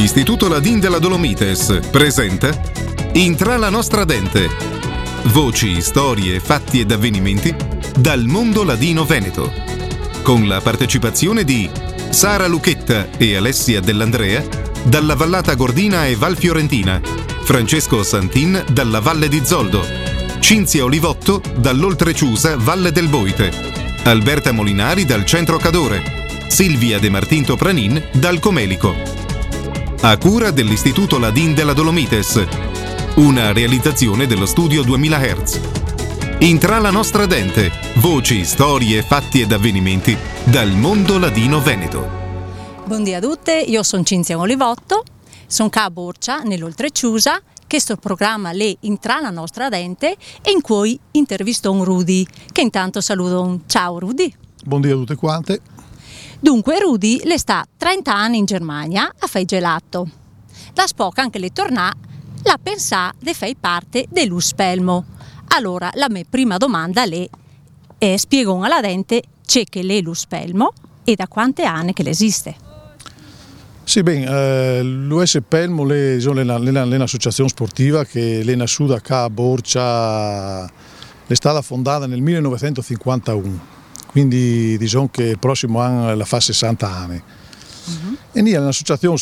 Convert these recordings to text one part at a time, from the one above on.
Istituto Ladin della Dolomites presenta Intra la nostra dente. Voci, storie, fatti ed avvenimenti dal mondo ladino veneto. Con la partecipazione di Sara Lucchetta e Alessia Dell'Andrea dalla Vallata Gordina e Val Fiorentina, Francesco Santin dalla Valle di Zoldo, Cinzia Olivotto dall'Oltrechiusa Valle del Boite, Alberta Molinari dal Centro Cadore, Silvia De Martinto Pranin dal Comelico. A cura dell'Istituto Ladin della Dolomites, una realizzazione dello Studio 2000 Hz. Intra la nostra dente, voci, storie, fatti ed avvenimenti dal mondo ladino veneto. Buongiorno a tutte, io sono Cinzia Olivotto, sono qua a Borcia, nell'Oltrechiusa. Questo programma è Intra la nostra dente e in cui intervisto un Rudy, che intanto saluto. Ciao Rudy. Buongiorno a tutte quante. Dunque Rudy le sta 30 anni in Germania a fare gelato. Da poco anche le tornà, la pensà di fare parte dell'Uspelmo. Allora la mia prima domanda è spiego alla dente c'è che l'è l'Uspelmo e da quante anni che esiste. Sì, l'Uspelmo è un'associazione sportiva che è nascuta qua a Borcia, è stata fondata nel 1951. Quindi diciamo che il prossimo anno la fa 60 anni. E lì è un'associazione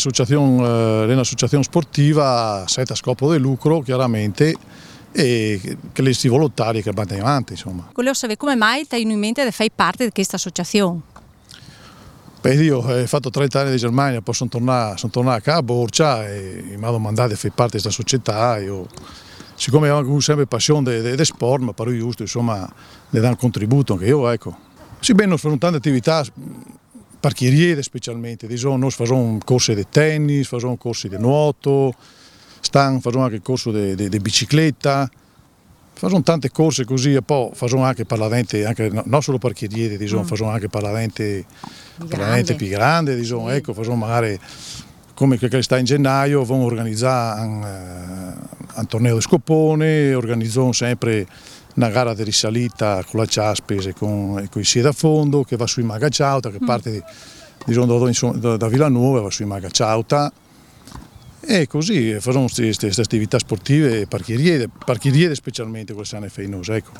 sportiva senza scopo di lucro, chiaramente, e che le sti volontari che vanno avanti, insomma. Volevo sapere come mai ti hai in mente di fare parte di questa associazione? Beh, io ho fatto 30 anni di Germania, poi sono tornato qua a Borcia e mi hanno domandato di fare parte di questa società. Siccome avevo sempre passione di sport, ma per giusto, insomma, le dà un contributo anche io, ecco. Sì, bene, noi facciamo tante attività, parchieriere specialmente, noi facciamo corsi di tennis, facciamo corsi di nuoto, facciamo anche corso di bicicletta, facciamo tante corse così e poi facciamo anche per la dente, anche, non solo parchieriere, facciamo anche per la dente più grande, ecco, facciamo magari, come che sta in gennaio, vamo organizzare un torneo di scopone, organizziamo sempre una gara di risalita con la Ciaspes e con i sci da fondo che va sui Magacciauta, che parte da Villanuova, va sui Magacciauta e così facciamo queste attività sportive, parchieriere specialmente quelle sanno feinose, ecco.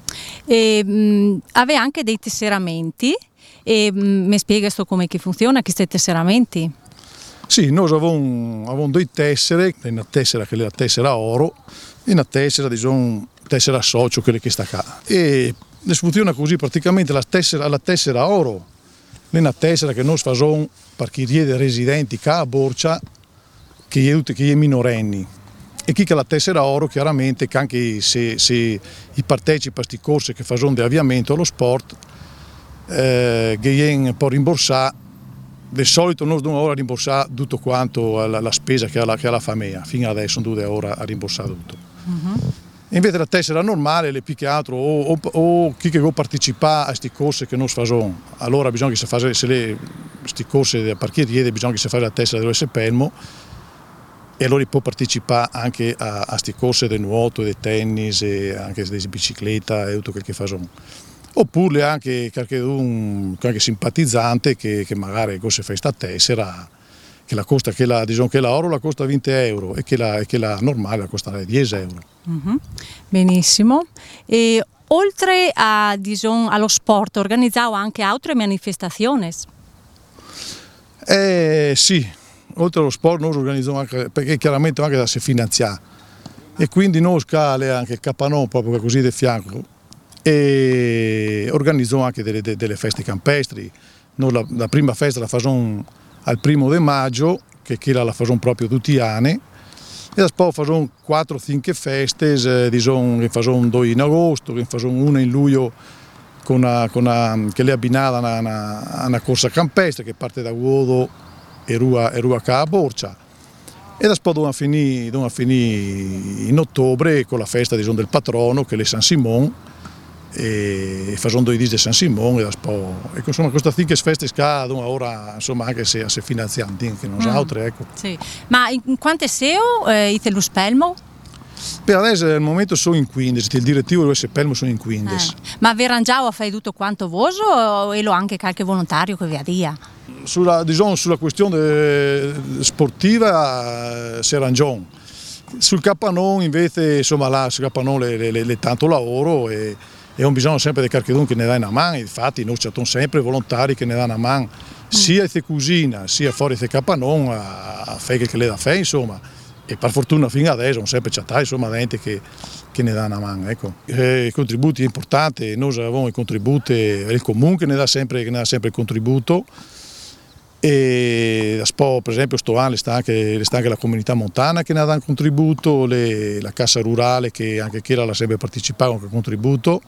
Aveva anche dei tesseramenti e mi spiega come che funziona questi tesseramenti? Sì, noi avevamo due tessere, una tessera che è la tessera oro e una tessera, tessera socio, quella che sta qua. E funziona così praticamente la tessera oro, è una tessera che noi facciamo per chi riede residenti qua a Borcia, che è minorenni. E chi che la tessera oro, chiaramente, che anche se i partecipa a questi corsi che fanno di avviamento allo sport, che viene un po' rimborsare. Di solito noi dobbiamo ora rimborsare tutto quanto la spesa che ha la famiglia, fino adesso non dobbiamo ora rimborsare tutto. E invece la tessera normale è più che altro o chi che vuole partecipare a questi corsi che noi facciamo, allora bisogna che si faccia questi corsi di parchieriere, bisogna che si faccia la tessera dell'Uspelmo e allora può partecipare anche a questi corsi di nuoto, di tennis, e anche di bicicletta e tutto quel che facciamo. Oppure anche qualche simpatizzante che magari si fa questa tessera, che la costa, che la oro la costa 20 euro e che la normale la costa 10 euro. Benissimo. E oltre allo sport, organizzavo anche altre manifestazioni? Sì, oltre allo sport noi organizziamo anche, perché chiaramente anche da si finanziare. E quindi noi scale anche il Capanò proprio così di fianco. E organizziamo anche delle feste campestri. Noi la prima festa la facciamo al 1° maggio, che la facciamo proprio tutti gli anni, e poi facciamo 4-5 feste, che facciamo 2 in agosto, che facciamo una in luglio che è abbinata a una corsa campestre che parte da Guodo e rua qua a Borcia. E poi dobbiamo finire in ottobre con la festa del patrono, che è San Simone, e facciamo 2 giorni di San Simone e insomma queste 5 feste scadono ora, insomma, anche se finanzianti che non sono altre, ecco. Sì. Ma in quante SEO l'Uspelmo? Per adesso al momento sono in 15, il direttivo dell'Uspelmo sono in 15. Ma vi arrangiamo a fare tutto quanto voi o lo anche qualche volontario che vi dia? sulla questione sportiva si arrangiò. Sul Capannone invece, insomma, là sul Capannone le tanto lavoro e non bisogna sempre di qualcuno che ne dà una mano. Infatti noi ci sono sempre volontari che ne danno una mano sia in cucina sia fuori da Capannone a fare che le da fare, insomma. E per fortuna fino adesso non sempre c'è insomma gente che ne dà una mano, ecco. I contributi importanti, noi avevamo i contributi, il comune che ne dà sempre il contributo. E per esempio sto anno sta anche la comunità montana che ne dà un contributo, la cassa rurale che anche chi l'ha sempre partecipato con un contributo,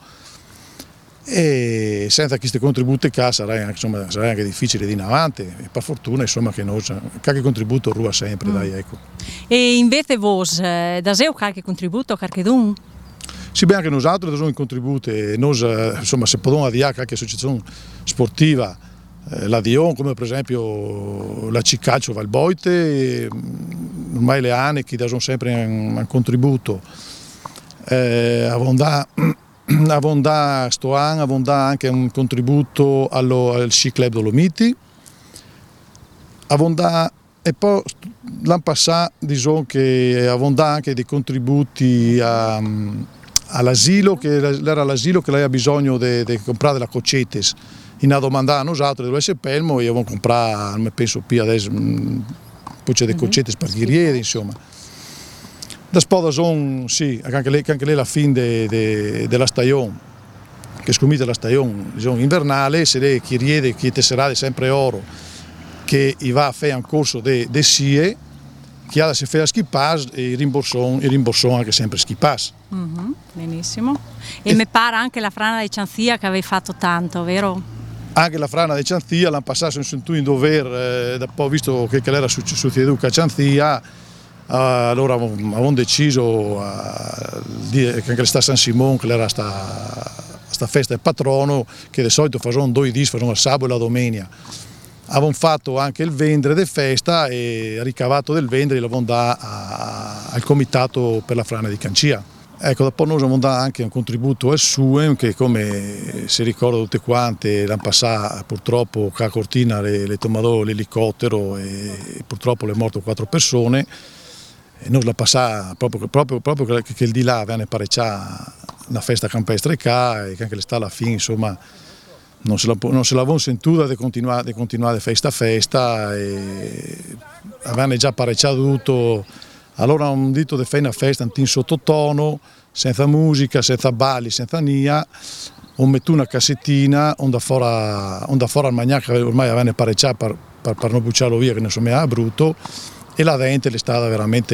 e senza questi contributi sarà anche difficile di in avanti, e per fortuna insomma che noi qualche contributo ruba sempre, dai, ecco. E invece voi da sé qualche contributo, qualche dun? Sì, beh, anche noi altri diamo contributi, noi insomma se possiamo avviare qualche associazione sportiva, la Dion, come per esempio la Cicaccio Valboite, ormai le anni che danno sempre un contributo. Avonda sto anno, avonda anche un contributo al Sci Club Dolomiti. Avonda, e poi l'anno passato diciamo che avonda anche dei contributi all'asilo, che era l'asilo che lei ha bisogno di comprare la Cocetes. In a domandare a noi altri dove si pelmo e io avevo comprato, penso più adesso, poi c'è dei cocetti sparghirieri, insomma. Da spoda sono, sì, anche lei la fine della stagione, che scomite la stagione invernale, se lei chi riede, chi tesserà sempre oro, che va a fare un corso di SIE, chi ha da se fare a skipass e rimborsò anche sempre skipass. Benissimo. E mi pare anche la frana di Cianzia che avevi fatto tanto, vero? Anche la frana di Cianzia l'hanno passato in dover, dopo visto che era succeduto a Cianzia, allora avevamo deciso che anche sta San Simone, che era sta festa del patrono, che di solito facevano 2 giorni, facevano il sabato e la domenica. Avevamo fatto anche il vendere di festa e il ricavato del vendere l'avevamo dato al comitato per la frana di Cancia. Ecco, dopo noi abbiamo dato anche un contributo al SUEM che, come si ricorda tutte quante, l'anno passato purtroppo a Cortina le tomadò l'elicottero e purtroppo le morto 4 persone. E noi la passà proprio che il di là venne parecciata una festa campestre qua e che anche l'estate alla fine, insomma, non se l'avevamo sentita di continuare festa a festa e avevano già parecciato tutto. Allora un dito di fare una festa in sottotono, senza musica, senza balli, senza nia, ho messo una cassettina, onda fuori al magnac che ormai avevano parecciato per non bucciarlo via, che ne so era brutto, e la gente è stata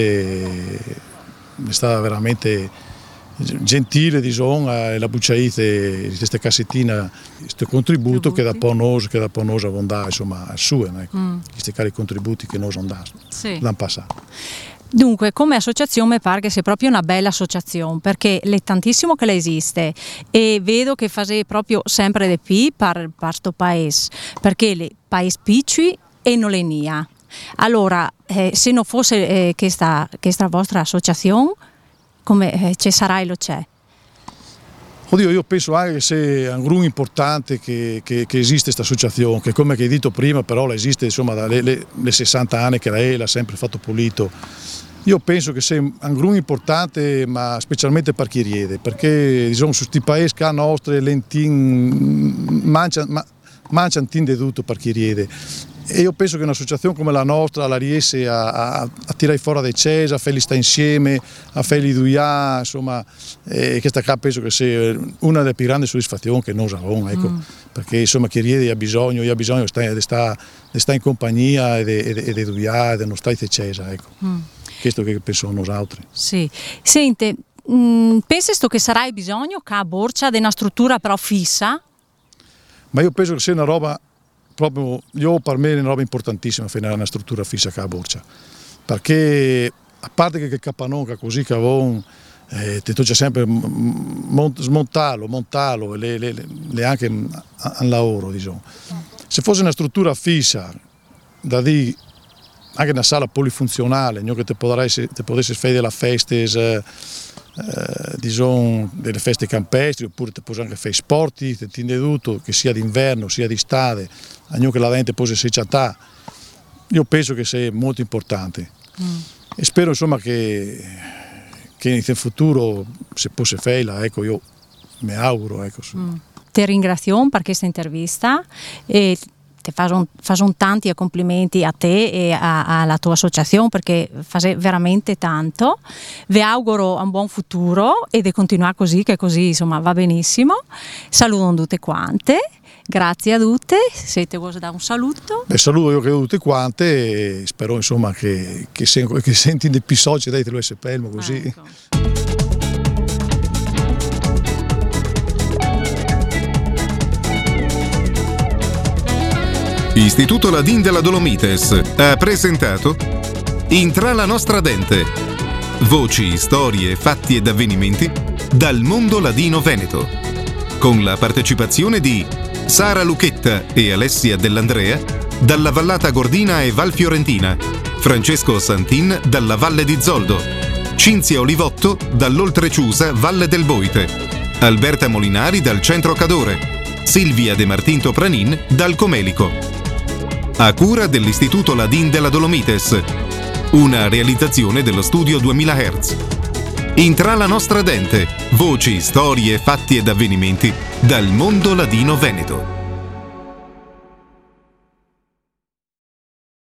veramente gentile, diciamo, la bucciaite di questa cassettina, questo contributo che da po' noi avevamo dato, insomma, al SUE, questi cari contributi che noi abbiamo dato l'anno passato. Dunque, come associazione mi pare che sia proprio una bella associazione, perché è tantissimo che esiste e vedo che fate proprio sempre di più per questo paese, perché le paesi piccoli e non le nia. Allora, se non fosse questa vostra associazione, come ci sarà e lo c'è? Oddio, io penso anche che sia un gruppo importante che esiste questa associazione, che come hai detto prima però esiste insomma dalle 60 anni che lei l'ha sempre fatto pulito. Io penso che sia un gruppo importante, ma specialmente per chi riede, perché diciamo su questi paesi che nostre lentin mangiano di tutto per chi riede. E io penso che un'associazione come la nostra la riesce a tirare fuori dai cesi, a farli stare insieme, a farli duiare, insomma, e questa qua penso che sia una delle più grandi soddisfazioni che noi abbiamo, ecco, perché insomma chi riede ha bisogno di stare in compagnia e di duiare, di non stare in cesa, ecco. Questo che pensiamo noi altri. Sì. Sente, pensi che sarai bisogno che a Borcia di una struttura però fissa? Ma io penso che sia una roba proprio, per me è una roba importantissima fare una struttura fissa qua a Borcia, perché a parte che il Capannone così che avevo ti tocca sempre montarlo e anche un lavoro, diciamo. Se fosse una struttura fissa da dire anche una sala polifunzionale, che ti potesse fare delle feste delle feste campestri, oppure ti puoi anche fare sport, ti tende tutto, che sia d'inverno sia d'estate, ognuno che la gente può essere città. Io penso che sia molto importante e spero insomma che in futuro se possa farla, ecco, io mi auguro, ecco. Ti ringrazio per questa intervista e ti faccio tanti complimenti a te e alla tua associazione, perché fai veramente tanto. Vi auguro un buon futuro e di continuare così, che così insomma va benissimo. Saluto tutte quante, grazie a tutte. Se ti vuoi dare un saluto. Saluto io che tutte quante e spero insomma che senti dei pisocci dai te lo Spelmo così. Ecco. Istituto Ladin della Dolomites ha presentato Intra la nostra dente. Voci, storie, fatti ed avvenimenti dal mondo ladino veneto. Con la partecipazione di Sara Lucchetta e Alessia Dell'Andrea dalla Vallata Gordina e Val Fiorentina, Francesco Santin dalla Valle di Zoldo, Cinzia Olivotto dall'Oltreciusa Valle del Boite, Alberta Molinari dal Centro Cadore, Silvia De Martinto Pranin dal Comelico. A cura dell'Istituto Ladin della Dolomites, una realizzazione dello Studio 2000 Hz. Intra la nostra dente, voci, storie, fatti ed avvenimenti dal mondo ladino veneto.